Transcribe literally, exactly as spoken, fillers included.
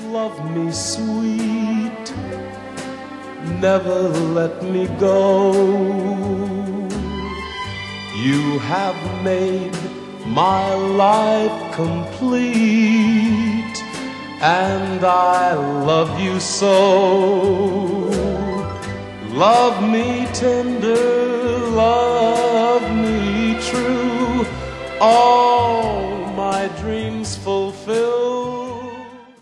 Love me sweet, never let me go. You have made my life complete, and I love you so. Love me tender, love me true, all